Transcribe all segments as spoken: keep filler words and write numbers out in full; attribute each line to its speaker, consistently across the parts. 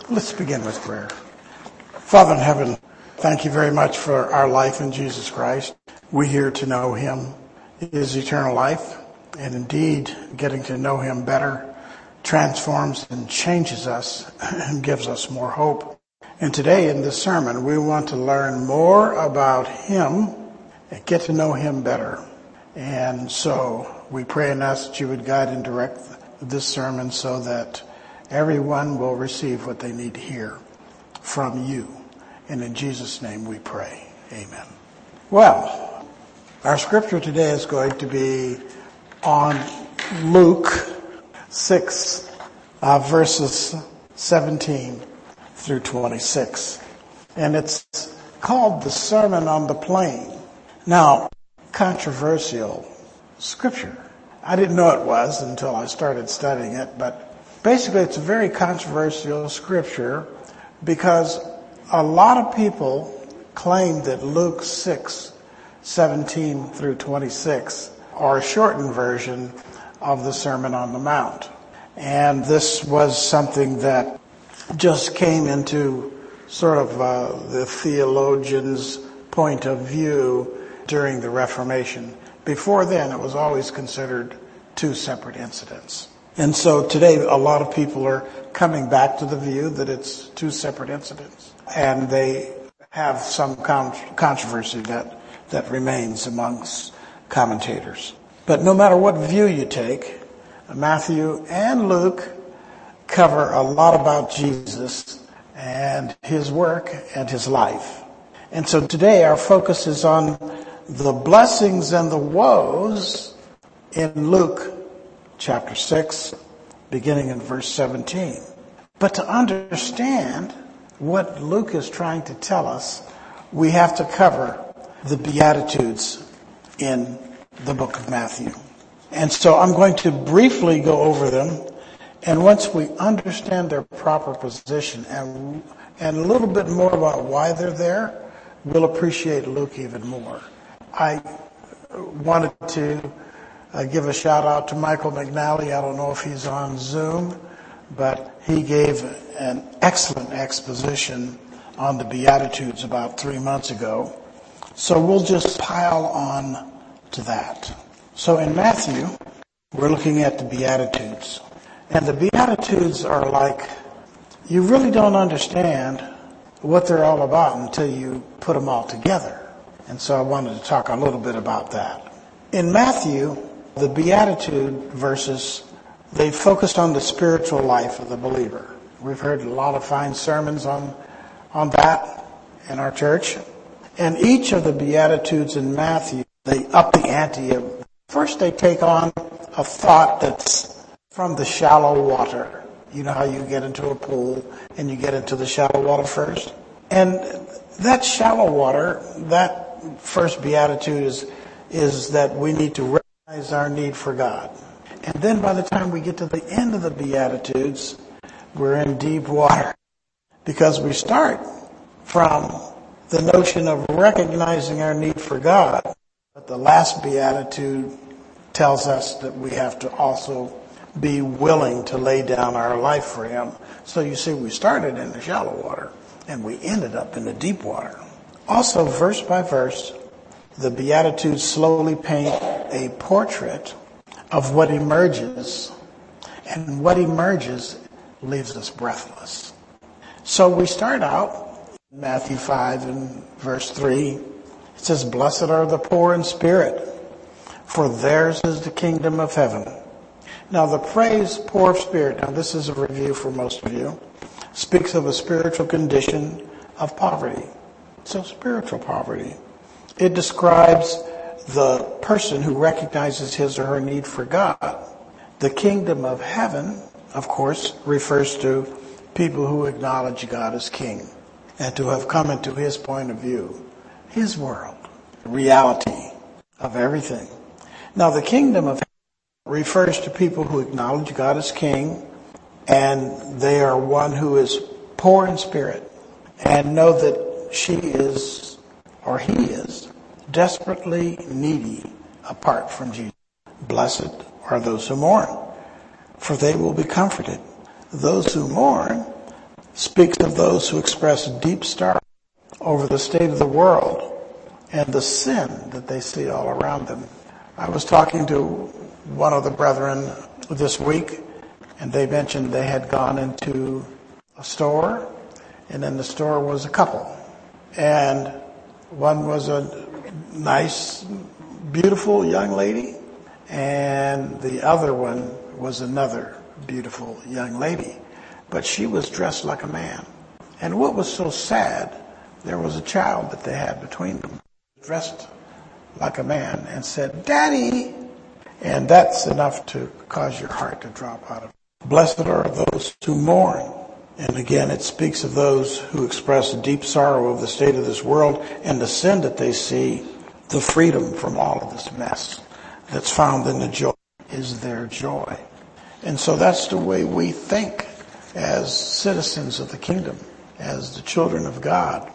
Speaker 1: Let's begin with prayer. Father in heaven, thank you very much for our life in Jesus Christ. We're here to know him, his eternal life, and indeed getting to know him better transforms and changes us and gives us more hope. And today in this sermon, we want to learn more about him and get to know him better. And so we pray and ask that you would guide and direct this sermon so that everyone will receive what they need to hear from you. And in Jesus' name we pray. Amen. Well, our scripture today is going to be on Luke six, uh, verses seventeen through twenty-six. And it's called the Sermon on the Plain. Now, controversial scripture. I didn't know it was until I started studying it, but basically, it's a very controversial scripture because a lot of people claim that Luke six, seventeen through twenty-six are a shortened version of the Sermon on the Mount. And this was something that just came into sort of uh, the theologian's point of view during the Reformation. Before then, it was always considered two separate incidents. And so today, a lot of people are coming back to the view that it's two separate incidents. And they have some con- controversy that, that remains amongst commentators. But no matter what view you take, Matthew and Luke cover a lot about Jesus and his work and his life. And so today, our focus is on the blessings and the woes in Luke chapter six, beginning in verse seventeen. But to understand what Luke is trying to tell us, we have to cover the Beatitudes in the book of Matthew. And so I'm going to briefly go over them. And once we understand their proper position and, and a little bit more about why they're there, we'll appreciate Luke even more. I wanted to Uh, give a shout out to Michael McNally. I don't know if he's on Zoom, but he gave an excellent exposition on the Beatitudes about three months ago. So we'll just pile on to that. So in Matthew, we're looking at the Beatitudes. And the Beatitudes are like, you really don't understand what they're all about until you put them all together. And so I wanted to talk a little bit about that. In Matthew, the Beatitude verses, they focused on the spiritual life of the believer. We've heard a lot of fine sermons on, on that in our church. And each of the Beatitudes in Matthew, they up the ante. First, they take on a thought that's from the shallow water. You know how you get into a pool and you get into the shallow water first? And that shallow water, that first Beatitude is, is that we need to recognize our need for God. And then by the time we get to the end of the Beatitudes, we're in deep water. Because we start from the notion of recognizing our need for God. But the last Beatitude tells us that we have to also be willing to lay down our life for him. So you see, we started in the shallow water and we ended up in the deep water. Also, verse by verse, the Beatitudes slowly paint a portrait of what emerges, and what emerges leaves us breathless. So we start out in Matthew five and verse three. It says, "Blessed are the poor in spirit, for theirs is the kingdom of heaven." Now the phrase poor of spirit, now this is a review for most of you, speaks of a spiritual condition of poverty. So spiritual poverty. It describes the person who recognizes his or her need for God. The kingdom of heaven, of course, refers to people who acknowledge God as king and to have come into his point of view, his world, reality of everything. Now, the kingdom of heaven refers to people who acknowledge God as king, and they are one who is poor in spirit and know that she is or he is desperately needy apart from Jesus. Blessed are those who mourn, for they will be comforted. Those who mourn speaks of those who express deep sorrow over the state of the world and the sin that they see all around them. I was talking to one of the brethren this week, and they mentioned they had gone into a store, and in the store was a couple. And one was a nice, beautiful young lady, and the other one was another beautiful young lady. But she was dressed like a man. And what was so sad, there was a child that they had between them, dressed like a man, and said, "Daddy!" And that's enough to cause your heart to drop out of it. Blessed are those who mourn. And again, it speaks of those who express deep sorrow of the state of this world and the sin that they see, the freedom from all of this mess that's found in the joy is their joy. And so that's the way we think as citizens of the kingdom, as the children of God,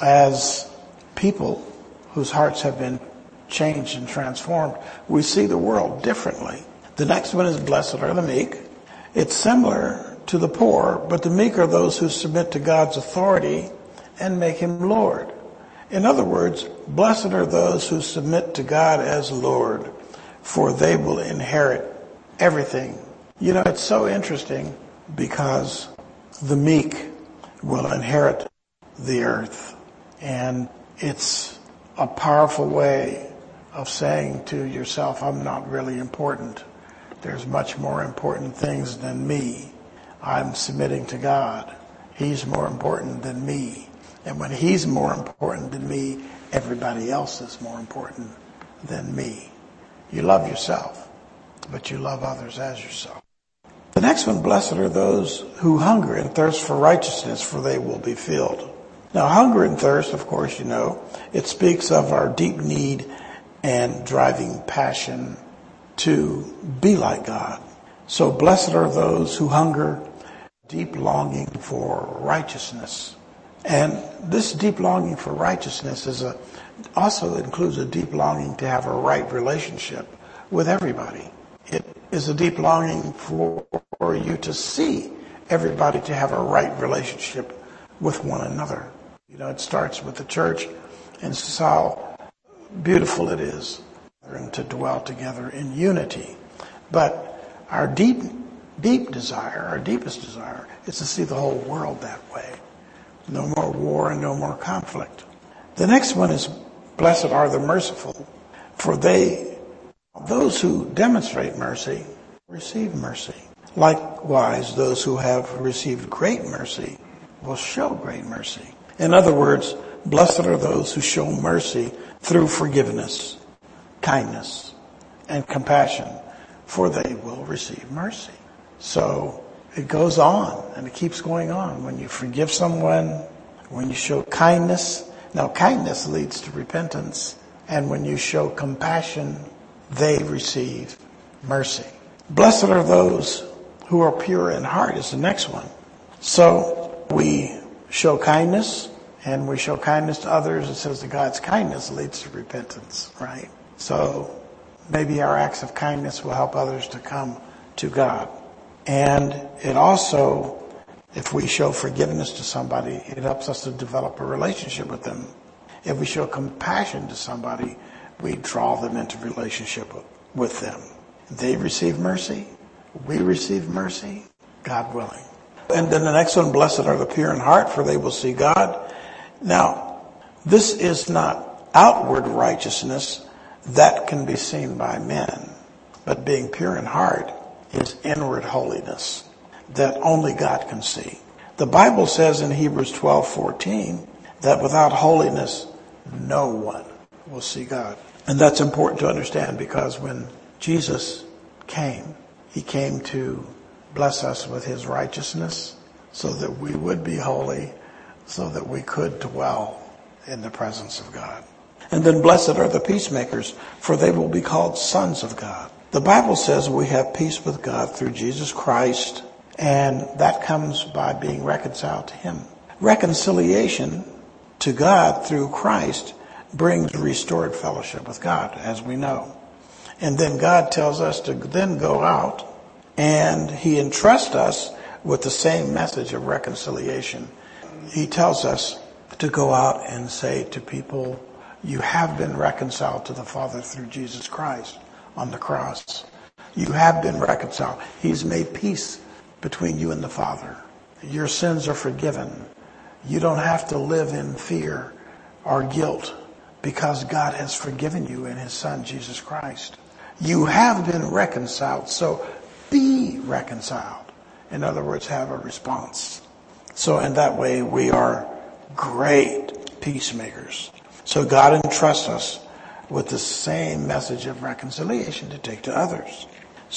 Speaker 1: as people whose hearts have been changed and transformed. We see the world differently. The next one is blessed are the meek. It's similar to the poor, but the meek are those who submit to God's authority and make him Lord. In other words, blessed are those who submit to God as Lord, for they will inherit everything. You know, it's so interesting because the meek will inherit the earth. And it's a powerful way of saying to yourself, I'm not really important. There's much more important things than me. I'm submitting to God. He's more important than me. And when he's more important than me, everybody else is more important than me. You love yourself, but you love others as yourself. The next one, blessed are those who hunger and thirst for righteousness, for they will be filled. Now, hunger and thirst, of course, you know, it speaks of our deep need and driving passion to be like God. So blessed are those who hunger, deep longing for righteousness. And this deep longing for righteousness is a, also includes a deep longing to have a right relationship with everybody. It is a deep longing for, for you to see everybody to have a right relationship with one another. You know, it starts with the church, and this is how beautiful it is and to dwell together in unity. But our deep, deep desire, our deepest desire, is to see the whole world that way. No more war and no more conflict. The next one is, blessed are the merciful, for they, those who demonstrate mercy, receive mercy. Likewise, those who have received great mercy will show great mercy. In other words, blessed are those who show mercy through forgiveness, kindness, and compassion, for they will receive mercy. So it goes on, and it keeps going on. When you forgive someone, when you show kindness, now kindness leads to repentance, and when you show compassion, they receive mercy. Blessed are those who are pure in heart is the next one. So we show kindness, and we show kindness to others. It says that God's kindness leads to repentance, right? So maybe our acts of kindness will help others to come to God. And it also, if we show forgiveness to somebody, it helps us to develop a relationship with them. If we show compassion to somebody, we draw them into relationship with them. They receive mercy. We receive mercy, God willing. And then the next one, blessed are the pure in heart, for they will see God. Now, this is not outward righteousness that can be seen by men, but being pure in heart is inward holiness that only God can see. The Bible says in Hebrews twelve fourteen that without holiness, no one will see God. And that's important to understand, because when Jesus came, he came to bless us with his righteousness so that we would be holy, so that we could dwell in the presence of God. And then blessed are the peacemakers, for they will be called sons of God. The Bible says we have peace with God through Jesus Christ, and that comes by being reconciled to him. Reconciliation to God through Christ brings restored fellowship with God, as we know. And then God tells us to then go out, and he entrusts us with the same message of reconciliation. He tells us to go out and say to people, you have been reconciled to the Father through Jesus Christ on the cross. You have been reconciled. He's made peace between you and the Father. Your sins are forgiven. You don't have to live in fear or guilt because God has forgiven you in his Son, Jesus Christ. You have been reconciled, so be reconciled. In other words, have a response. So in that way, we are great peacemakers. So God entrusts us with the same message of reconciliation to take to others.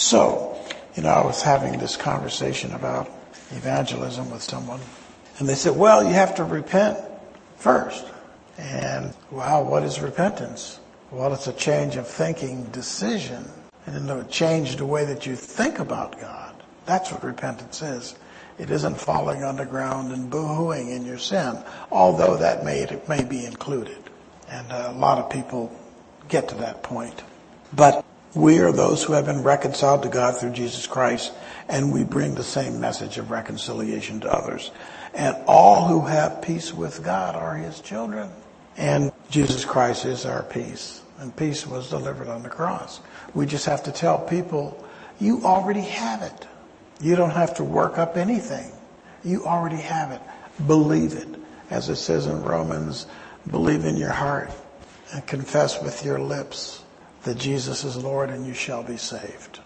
Speaker 1: So, you know, I was having this conversation about evangelism with someone, and they said, well, you have to repent first. And, wow, what is repentance? Well, it's a change of thinking decision, and a change the way that you think about God. That's what repentance is. It isn't falling on the ground and boo-hooing in your sin, although that may, it may be included. And a lot of people get to that point. But we are those who have been reconciled to God through Jesus Christ, and we bring the same message of reconciliation to others. And all who have peace with God are his children. And Jesus Christ is our peace. And peace was delivered on the cross. We just have to tell people, you already have it. You don't have to work up anything. You already have it. Believe it. As it says in Romans, believe in your heart and confess with your lips that Jesus is Lord, and you shall be saved.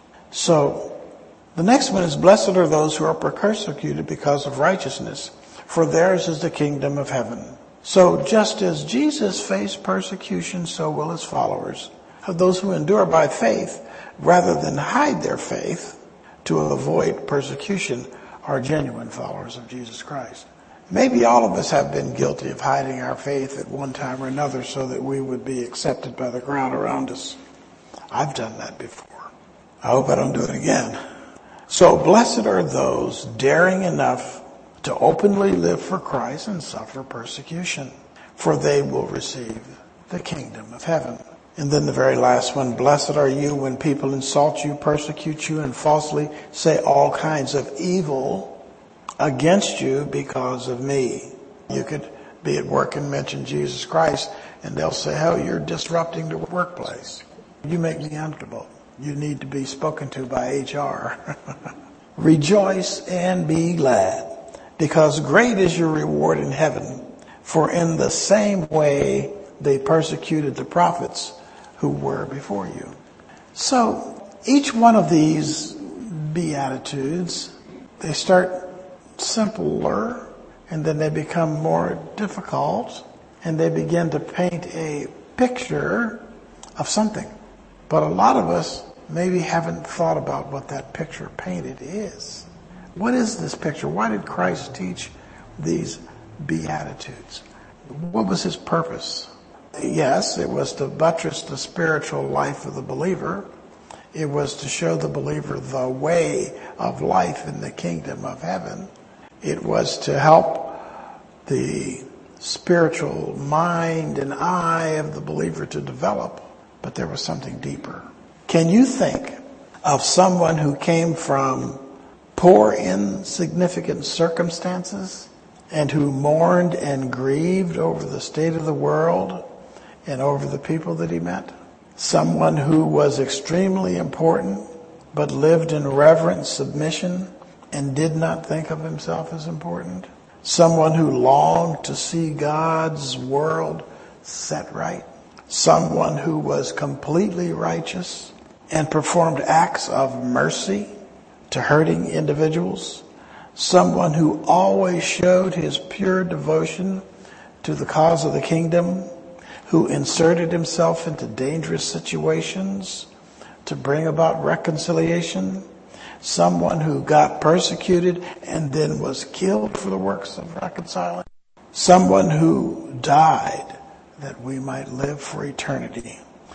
Speaker 1: So the next one is, blessed are those who are persecuted because of righteousness, for theirs is the kingdom of heaven. So just as Jesus faced persecution, so will his followers. Those who endure by faith rather than hide their faith to avoid persecution are genuine followers of Jesus Christ. Maybe all of us have been guilty of hiding our faith at one time or another so that we would be accepted by the crowd around us. I've done that before. I hope I don't do it again. So blessed are those daring enough to openly live for Christ and suffer persecution, for they will receive the kingdom of heaven. And then the very last one, blessed are you when people insult you, persecute you, and falsely say all kinds of evil against you because of me. You could be at work and mention Jesus Christ, and they'll say, oh, you're disrupting the workplace. You make me uncomfortable. You need to be spoken to by H R. Rejoice and be glad, because great is your reward in heaven. For in the same way they persecuted the prophets who were before you. So each one of these Beatitudes, they start simpler, and then they become more difficult, and they begin to paint a picture of something. But a lot of us maybe haven't thought about what that picture painted is. What is this picture? Why did Christ teach these Beatitudes? What was his purpose? Yes, it was to buttress the spiritual life of the believer. It was to show the believer the way of life in the kingdom of heaven. It was to help the spiritual mind and eye of the believer to develop. But there was something deeper. Can you think of someone who came from poor, insignificant circumstances and who mourned and grieved over the state of the world and over the people that he met? Someone who was extremely important but lived in reverent submission and did not think of himself as important? Someone who longed to see God's world set right? Someone who was completely righteous and performed acts of mercy to hurting individuals? Someone who always showed his pure devotion to the cause of the kingdom, who inserted himself into dangerous situations to bring about reconciliation? Someone who got persecuted and then was killed for the works of reconciling? Someone who died that we might live for eternity.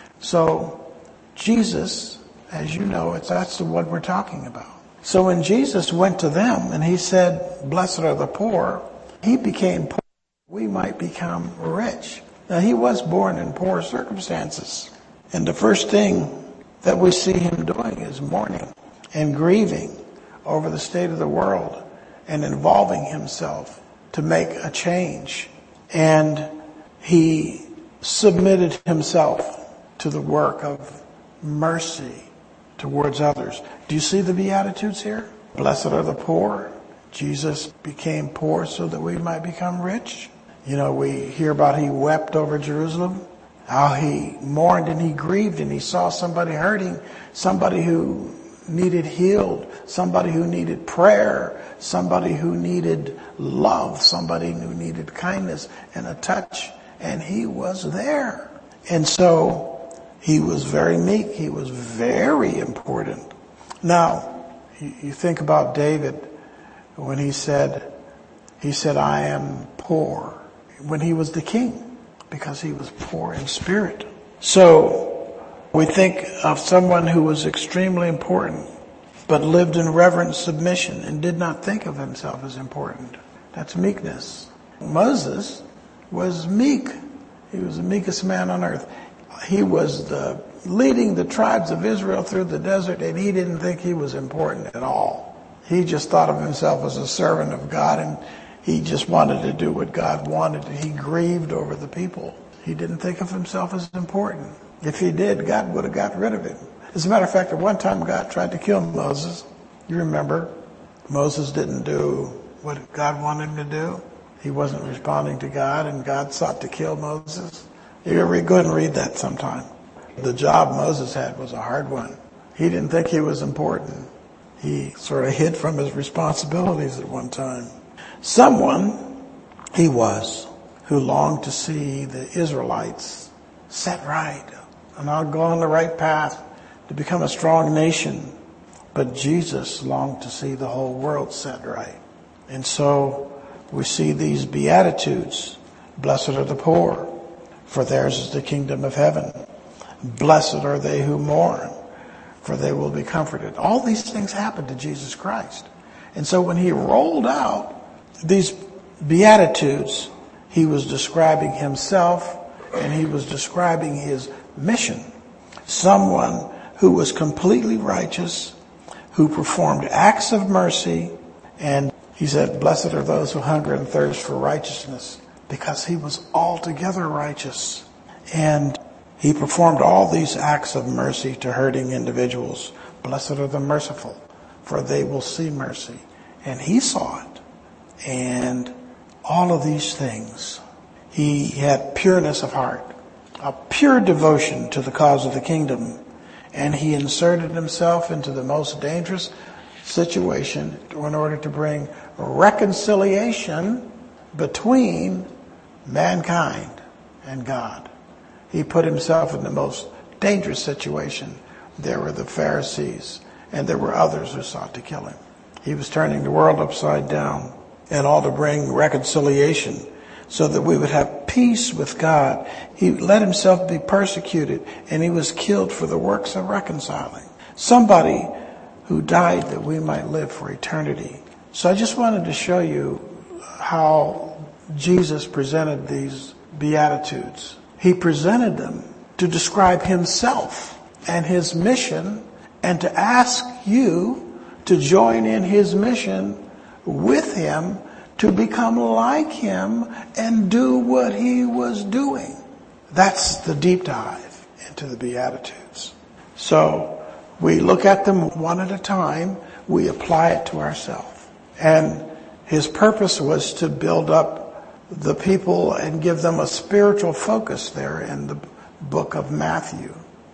Speaker 1: So Jesus, as you know, it's that's the one we're talking about. So when Jesus went to them and he said, blessed are the poor, he became poor. We might become rich. Now, he was born in poor circumstances. And the first thing that we see him doing is mourning and grieving over the state of the world and involving himself to make a change. And he submitted himself to the work of mercy towards others. Do you see the Beatitudes here? Blessed are the poor. Jesus became poor so that we might become rich. You know, we hear about he wept over Jerusalem, how he mourned and he grieved and he saw somebody hurting, somebody who needed healed, somebody who needed prayer, somebody who needed love, somebody who needed kindness and a touch. And he was there. And so he was very meek. He was very important. Now, you think about David when he said, he said, I am poor, when he was the king, because he was poor in spirit. So we think of someone who was extremely important, but lived in reverent submission and did not think of himself as important. That's meekness. Moses was meek. He was the meekest man on earth. He was the, leading the tribes of Israel through the desert, and he didn't think he was important at all. He just thought of himself as a servant of God, and he just wanted to do what God wanted. He grieved over the people. He didn't think of himself as important. If he did, God would have got rid of him. As a matter of fact, at one time God tried to kill Moses. You remember, Moses didn't do what God wanted him to do. He wasn't responding to God, and God sought to kill Moses. You ever go ahead and read that sometime. The job Moses had was a hard one. He didn't think he was important. He sort of hid from his responsibilities at one time. Someone he was who longed to see the Israelites set right and all go on the right path to become a strong nation. But Jesus longed to see the whole world set right. And so we see these Beatitudes. Blessed are the poor, for theirs is the kingdom of heaven. Blessed are they who mourn, for they will be comforted. All these things happened to Jesus Christ. And so when he rolled out these Beatitudes, he was describing himself and he was describing his mission. Someone who was completely righteous, who performed acts of mercy, and he said, blessed are those who hunger and thirst for righteousness, because he was altogether righteous. And he performed all these acts of mercy to hurting individuals. Blessed are the merciful, for they will see mercy. And he saw it. And all of these things. He had pureness of heart, a pure devotion to the cause of the kingdom. And he inserted himself into the most dangerous situation in order to bring reconciliation between mankind and God. He put himself in the most dangerous situation. There were the Pharisees, and there were others who sought to kill him. He was turning the world upside down, and all to bring reconciliation so that we would have peace with God. He let himself be persecuted, and he was killed for the works of reconciling. Somebody who died that we might live for eternity. So I just wanted to show you how Jesus presented these Beatitudes. He presented them to describe himself and his mission, and to ask you to join in his mission with him to become like him and do what he was doing. That's the deep dive into the Beatitudes. So we look at them one at a time. We apply it to ourselves. And his purpose was to build up the people and give them a spiritual focus there in the book of Matthew.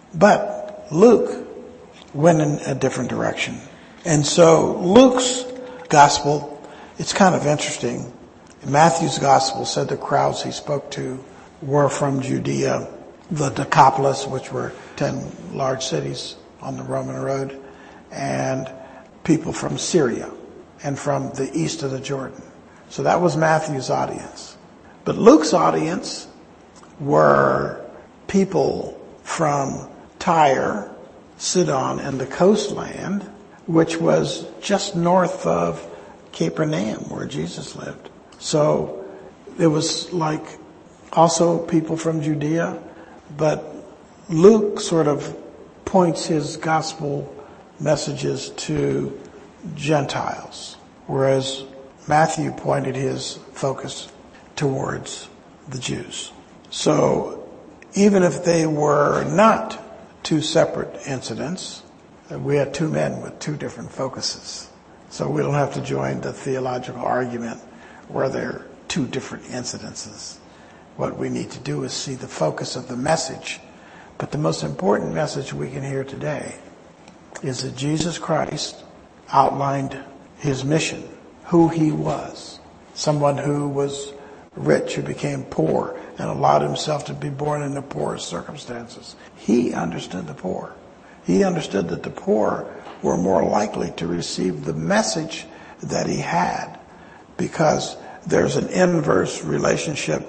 Speaker 1: But Luke went in a different direction. And so Luke's gospel, it's kind of interesting. Matthew's gospel said the crowds he spoke to were from Judea, the Decapolis, which were ten large cities on the Roman road, and people from Syria and from the east of the Jordan. So that was Matthew's audience. But Luke's audience were people from Tyre, Sidon, and the coastland, which was just north of Capernaum, where Jesus lived. So it was like also people from Judea, but Luke sort of points his gospel messages to Gentiles, whereas Matthew pointed his focus towards the Jews. So even if they were not two separate incidents, we had two men with two different focuses. So we don't have to join the theological argument where there are two different incidences. What we need to do is see the focus of the message. But the most important message we can hear today is that Jesus Christ outlined his mission, who he was. Someone who was rich, who became poor, and allowed himself to be born in the poorest circumstances. He understood the poor. He understood that the poor were more likely to receive the message that he had, because there's an inverse relationship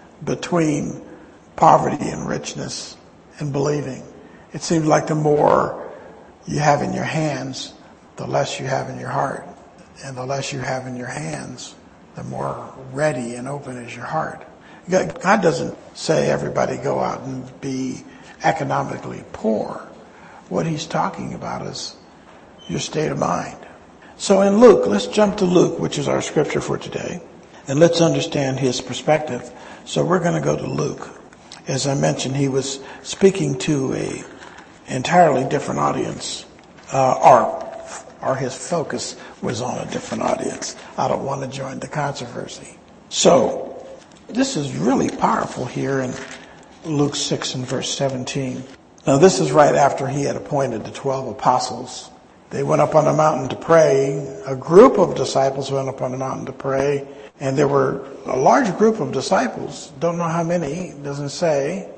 Speaker 1: between poverty and richness and believing. It seems like the more you have in your hands, the less you have in your heart. And the less you have in your hands, the more ready and open is your heart. God doesn't say everybody go out and be economically poor. What he's talking about is your state of mind. So in Luke, let's jump to Luke, which is our scripture for today, and let's understand his perspective. So we're going to go to Luke. As I mentioned, he was speaking to a entirely different audience, uh, or, or his focus was on a different audience. I don't want to join the controversy. So this is really powerful here in Luke six and verse seventeen. Now this is right after he had appointed the twelve apostles. They went up on a mountain to pray. A group of disciples went up on the mountain to pray. And there were a large group of disciples. Don't know how many, doesn't say.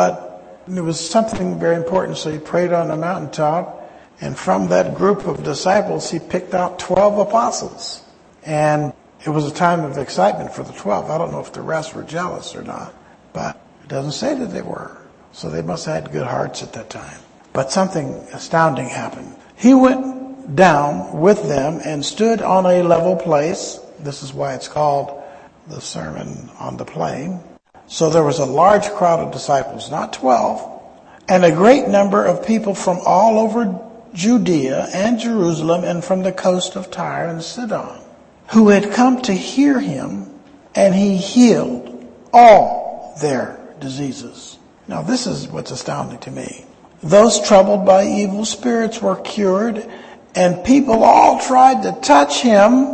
Speaker 1: But there was something very important. So he prayed on the mountaintop. And from that group of disciples, he picked out twelve apostles. And it was a time of excitement for the twelve. I don't know if the rest were jealous or not. But it doesn't say that they were. So they must have had good hearts at that time. But something astounding happened. He went down with them and stood on a level place. This is why it's called the Sermon on the Plain. So there was a large crowd of disciples, not twelve, and a great number of people from all over Judea and Jerusalem and from the coast of Tyre and Sidon, who had come to hear him, and he healed all their diseases. Now this is what's astounding to me. Those troubled by evil spirits were cured, and people all tried to touch him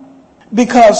Speaker 1: because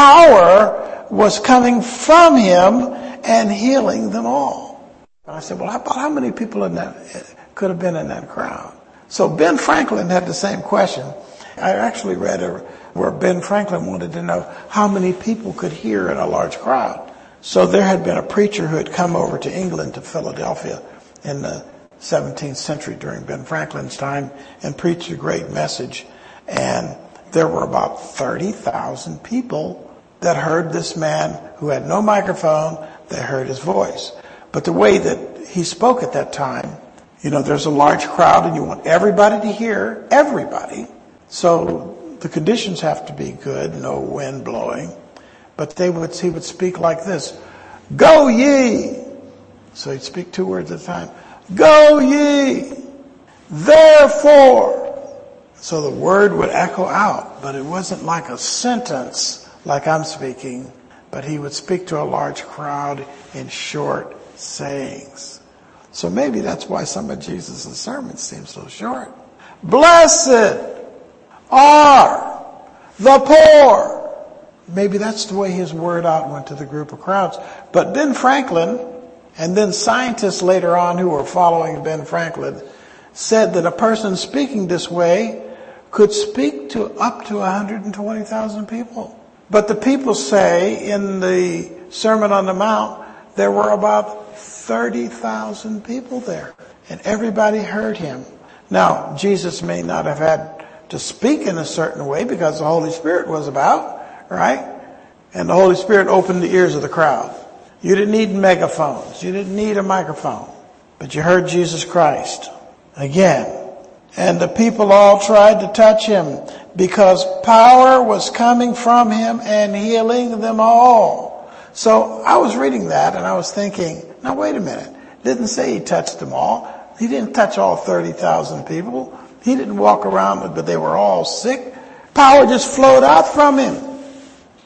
Speaker 1: power was coming from him and healing them all. And I said, well, how about how many people in that could have been in that crowd? So Ben Franklin had the same question. I actually read a, where Ben Franklin wanted to know how many people could hear in a large crowd. So there had been a preacher who had come over to England, to Philadelphia, in the seventeenth century during Ben Franklin's time, and preached a great message. And there were about thirty thousand people that heard this man who had no microphone. They heard his voice. But the way that he spoke at that time, you know, there's a large crowd and you want everybody to hear everybody. So the conditions have to be good, no wind blowing. But they would, he would speak like this: "Go ye." So he'd speak two words at a time. "Go ye, therefore." So the word would echo out, but it wasn't like a sentence like I'm speaking, but he would speak to a large crowd in short sayings. So maybe that's why some of Jesus' sermons seem so short. "Blessed are the poor." Maybe that's the way his word out went to the group of crowds. But Ben Franklin, and then scientists later on who were following Ben Franklin, said that a person speaking this way could speak to up to one hundred twenty thousand people. But the people say in the Sermon on the Mount, there were about thirty thousand people there. And everybody heard him. Now, Jesus may not have had to speak in a certain way because the Holy Spirit was about, right? And the Holy Spirit opened the ears of the crowd. You didn't need megaphones. You didn't need a microphone. But you heard Jesus Christ again. And the people all tried to touch him because power was coming from him and healing them all. So I was reading that and I was thinking, now wait a minute. It didn't say he touched them all. He didn't touch all thirty thousand people. He didn't walk around, but they were all sick. Power just flowed out from him.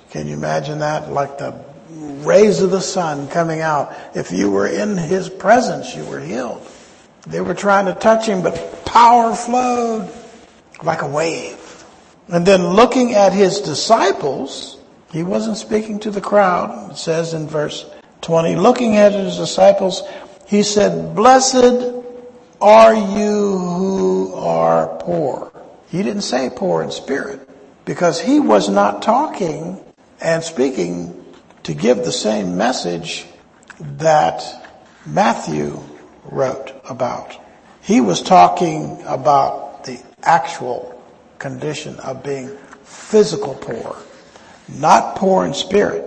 Speaker 1: Can you imagine that? Like the rays of the sun coming out. If you were in his presence, you were healed. They were trying to touch him, but power flowed like a wave. And then looking at his disciples, he wasn't speaking to the crowd. It says in verse twenty, looking at his disciples, he said, blessed are you who are poor. He didn't say poor in spirit, because he was not talking and speaking to give the same message that Matthew wrote about. He was talking about the actual condition of being physical poor, not poor in spirit.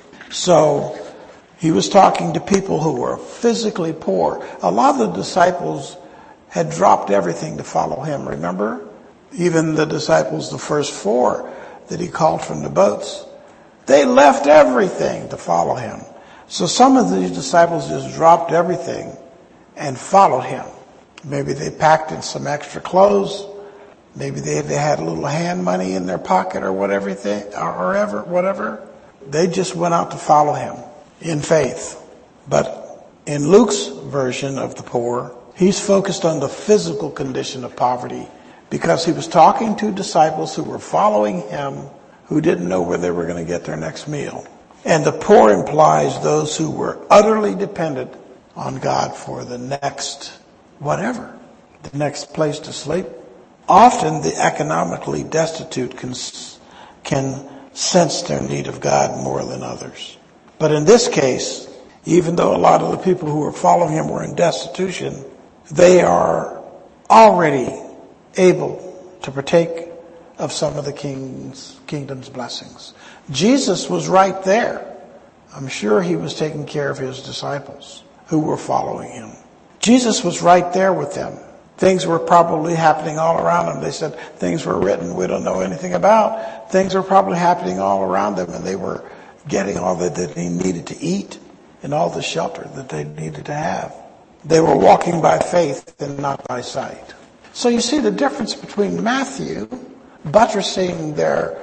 Speaker 1: So he was talking to people who were physically poor. A lot of the disciples had dropped everything to follow him, remember? Even the disciples, the first four that he called from the boats, they left everything to follow him. So some of these disciples just dropped everything and followed him. Maybe they packed in some extra clothes. Maybe they, they had a little hand money in their pocket or whatever, or ever, whatever. They just went out to follow him in faith. But in Luke's version of the poor, he's focused on the physical condition of poverty, because he was talking to disciples who were following him, who didn't know where they were going to get their next meal. And the poor implies those who were utterly dependent on God for the next whatever, the next place to sleep. Often the economically destitute can, can sense their need of God more than others. But in this case, even though a lot of the people who were following him were in destitution, they are already able to partake of some of the king's kingdom's blessings. Jesus was right there. I'm sure he was taking care of his disciples who were following him. Jesus was right there with them. Things were probably happening all around them. They said things were written we don't know anything about. Things were probably happening all around them, and they were getting all that they needed to eat and all the shelter that they needed to have. They were walking by faith and not by sight. So you see the difference between Matthew buttressing their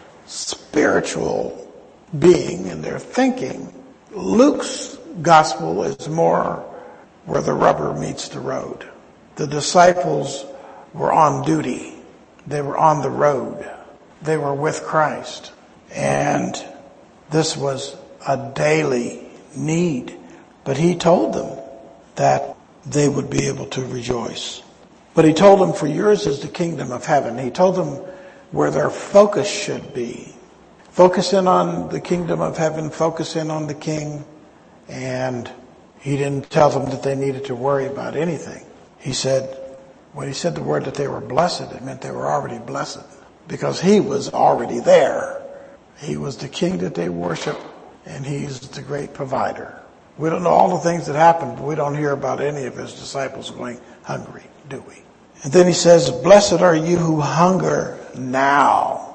Speaker 1: spiritual being and their thinking. Luke's gospel is more where the rubber meets the road. The disciples were on duty. They were on the road. They were with Christ. And this was a daily need. But he told them that they would be able to rejoice. But he told them, for yours is the kingdom of heaven. He told them where their focus should be. Focus in on the kingdom of heaven. Focus in on the king. And he didn't tell them that they needed to worry about anything. He said, when he said the word that they were blessed, it meant they were already blessed. Because he was already there. He was the king that they worship. And he's the great provider. We don't know all the things that happened, but we don't hear about any of his disciples going hungry, do we? And then he says, blessed are you who hunger now.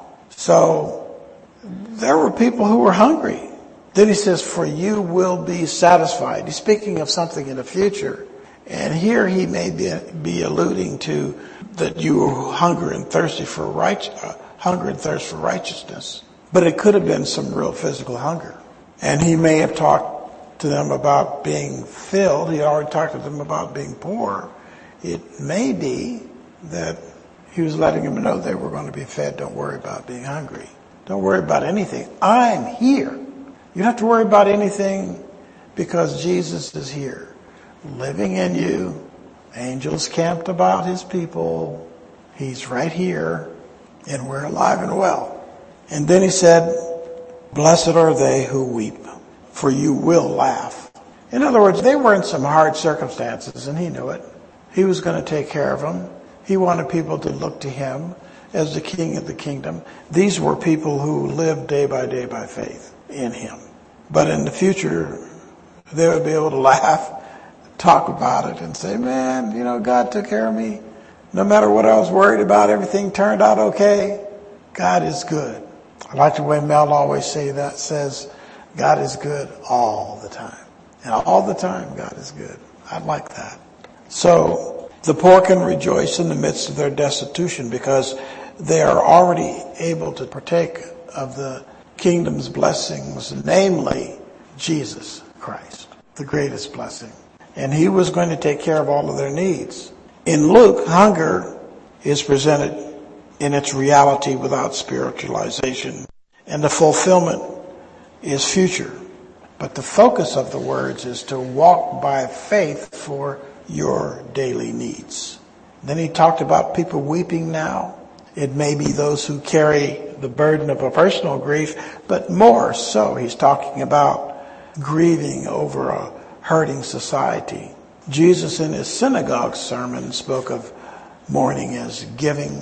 Speaker 1: So there were people who were hungry. Then he says, for you will be satisfied. He's speaking of something in the future. And here he may be, be alluding to that you hunger and thirsty for right, uh, hunger and thirst for righteousness. But it could have been some real physical hunger. And he may have talked to them about being filled. He already talked to them about being poor. It may be that he was letting them know they were going to be fed. Don't worry about being hungry. Don't worry about anything. I'm here. You don't have to worry about anything because Jesus is here, living in you. Angels camped about his people. He's right here, and we're alive and well. And then he said, blessed are they who weep, for you will laugh. In other words, they were in some hard circumstances, and he knew it. He was going to take care of them. He wanted people to look to him as the king of the kingdom. These were people who lived day by day by faith in him. But in the future, they would be able to laugh, talk about it, and say, man, you know, God took care of me. No matter what I was worried about, everything turned out okay. God is good. I like the way Mel always say that, says, God is good all the time. And all the time, God is good. I like that. So the poor can rejoice in the midst of their destitution because they are already able to partake of the kingdom's blessings, namely Jesus Christ, the greatest blessing. And he was going to take care of all of their needs. In Luke, hunger is presented in its reality without spiritualization, and the fulfillment is future. But the focus of the words is to walk by faith for your daily needs. Then he talked about people weeping now. It may be those who carry the burden of a personal grief, but more so he's talking about grieving over a hurting society. Jesus in his synagogue sermon spoke of mourning as giving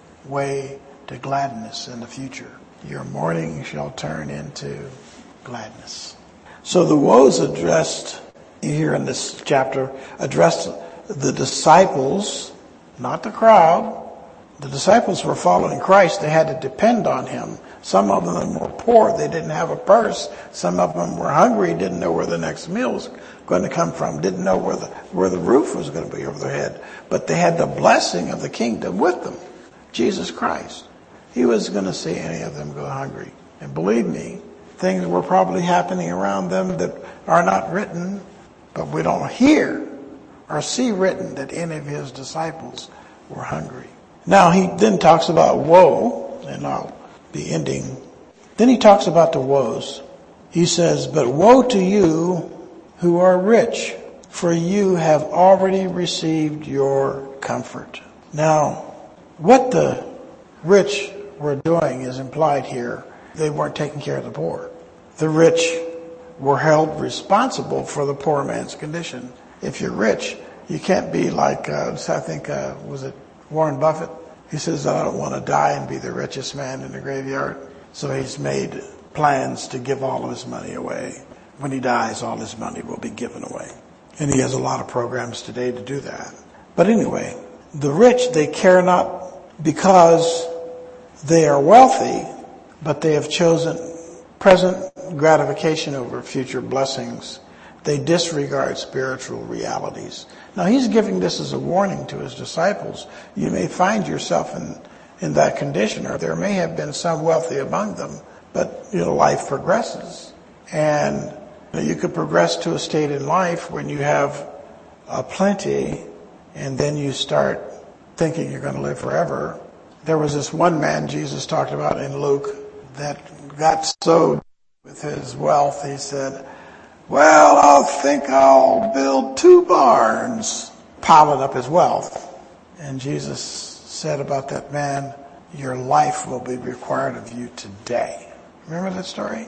Speaker 1: way to gladness in the future. Your mourning shall turn into gladness. So the woes addressed here in this chapter addressed the disciples, not the crowd. The disciples were following Christ. They had to depend on him. Some of them were poor. They didn't have a purse. Some of them were hungry, didn't know where the next meal was going to come from, didn't know where the, where the roof was going to be over their head. But they had the blessing of the kingdom with them, Jesus Christ. He was going to see any of them go hungry. And believe me, things were probably happening around them that are not written, but we don't hear or see written that any of his disciples were hungry. Now he then talks about woe, and I'll be ending. Then he talks about the woes. He says, but woe to you who are rich, for you have already received your comfort. Now, what the rich were doing is implied here. They weren't taking care of the poor. The rich were held responsible for the poor man's condition. If you're rich, you can't be like, uh, I think, uh, was it Warren Buffett? He says, I don't want to die and be the richest man in the graveyard. So he's made plans to give all of his money away. When he dies, all his money will be given away. And he has a lot of programs today to do that. But anyway, the rich, they care not because they are wealthy, but they have chosen present gratification over future blessings. They disregard spiritual realities. Now he's giving this as a warning to his disciples. You may find yourself in, in that condition, or there may have been some wealthy among them, but you know, life progresses. And you know, you could progress to a state in life when you have a plenty, and then you start thinking you're going to live forever. There was this one man Jesus talked about in Luke that got so with his wealth, he said, well, I think I'll build two barns, piling up his wealth. And Jesus said about that man, your life will be required of you today. Remember that story?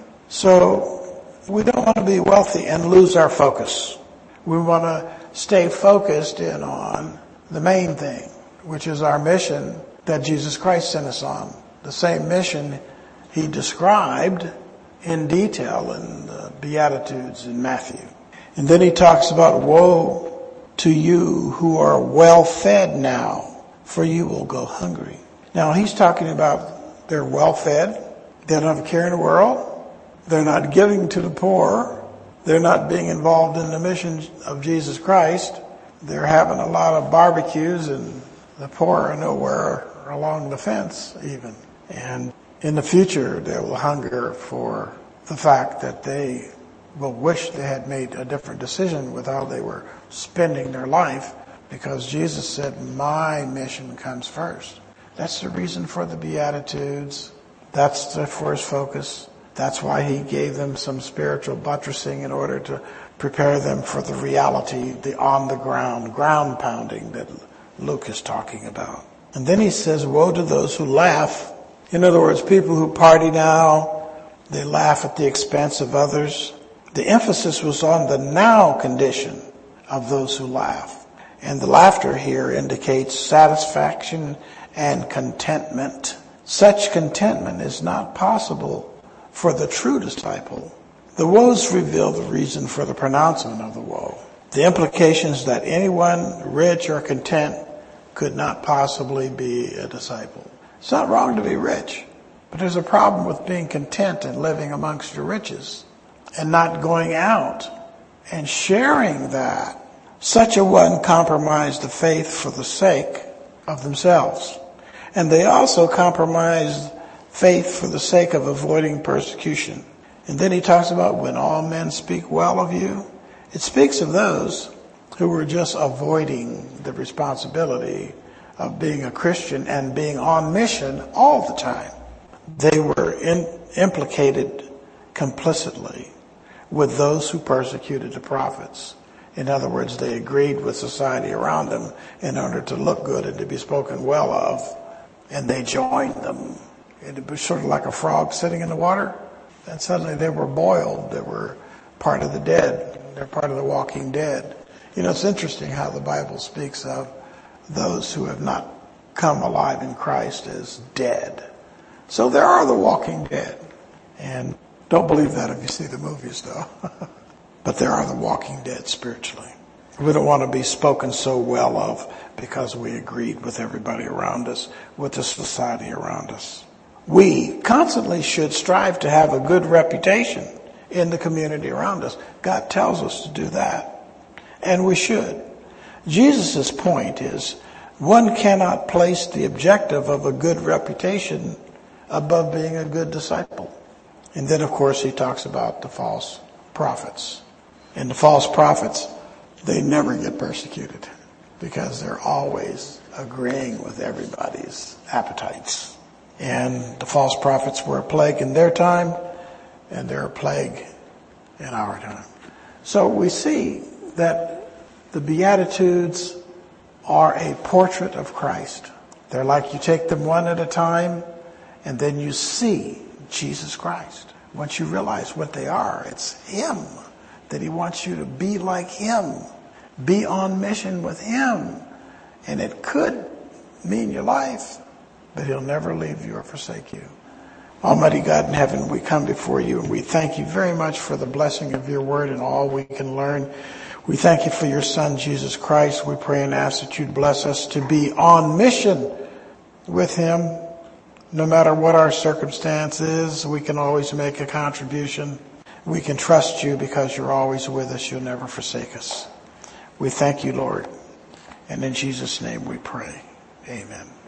Speaker 1: So we don't want to be wealthy and lose our focus. We want to stay focused in on the main thing, which is our mission that Jesus Christ sent us on. The same mission he described in detail in the Beatitudes in Matthew. And then he talks about woe to you who are well fed now, for you will go hungry. Now he's talking about they're well fed. They don't have a care in the world. They're not giving to the poor. They're not being involved in the mission of Jesus Christ. They're having a lot of barbecues, and the poor are nowhere along the fence even. And in the future, they will hunger for the fact that they will wish they had made a different decision with how they were spending their life, because Jesus said, my mission comes first. That's the reason for the Beatitudes. That's the, for his focus. That's why he gave them some spiritual buttressing in order to prepare them for the reality, the on-the-ground, ground pounding that Luke is talking about. And then he says, woe to those who laugh. In other words, people who party now, they laugh at the expense of others. The emphasis was on the now condition of those who laugh. And the laughter here indicates satisfaction and contentment. Such contentment is not possible for the true disciple. The woes reveal the reason for the pronouncement of the woe. The implications that anyone rich or content could not possibly be a disciple. It's not wrong to be rich, but there's a problem with being content and living amongst your riches and not going out and sharing that. Such a one compromised the faith for the sake of themselves. And they also compromised faith for the sake of avoiding persecution. And then he talks about when all men speak well of you. It speaks of those who were just avoiding the responsibility of being a Christian and being on mission all the time. They were in, implicated complicitly with those who persecuted the prophets. In other words, they agreed with society around them in order to look good and to be spoken well of, and they joined them. It was sort of like a frog sitting in the water, and suddenly they were boiled. They were part of the dead. They're part of the walking dead. You know, it's interesting how the Bible speaks of those who have not come alive in Christ as dead. So there are the walking dead. And don't believe that if you see the movies, though. But there are the walking dead spiritually. We don't want to be spoken so well of because we agreed with everybody around us, with the society around us. We constantly should strive to have a good reputation in the community around us. God tells us to do that. And we should. Jesus' point is one cannot place the objective of a good reputation above being a good disciple. And then, of course, he talks about the false prophets. And the false prophets, they never get persecuted because they're always agreeing with everybody's appetites. And the false prophets were a plague in their time, and they're a plague in our time. So we see that the Beatitudes are a portrait of Christ. They're like you take them one at a time, and then you see Jesus Christ. Once you realize what they are, it's Him, that He wants you to be like Him, be on mission with Him. And it could mean your life, but He'll never leave you or forsake you. Almighty God in heaven, we come before you and we thank you very much for the blessing of your word and all we can learn. We thank you for your Son, Jesus Christ. We pray and ask that you'd bless us to be on mission with Him. No matter what our circumstance is, we can always make a contribution. We can trust you because you're always with us. You'll never forsake us. We thank you, Lord. And in Jesus' name we pray. Amen.